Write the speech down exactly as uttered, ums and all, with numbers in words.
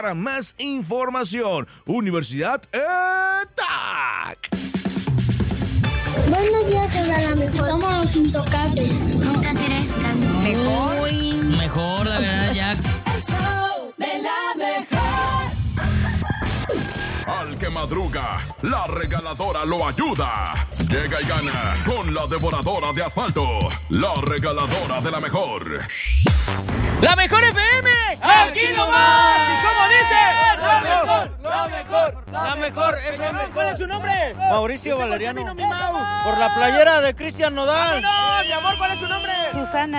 Para más información, Universidad ETAC. Buenos días, a la mejor. Somos los intocables. Nunca serás tan mejor. Mejor, la verdad, Jack. El show de la mejor. Al que madruga, la regaladora lo ayuda. Llega y gana con la devoradora de asfalto, la regaladora de la mejor. ¡La mejor F M! ¡Aquí nomás! ¿Y cómo dice? ¡La mejor! ¡La mejor! ¡La mejor F M! ¿Cuál es su nombre? Mauricio Valeriano. Mi Mau. Por la playera de Cristian Nodal. ¡No, mi amor! ¿Cuál es su nombre? Susana.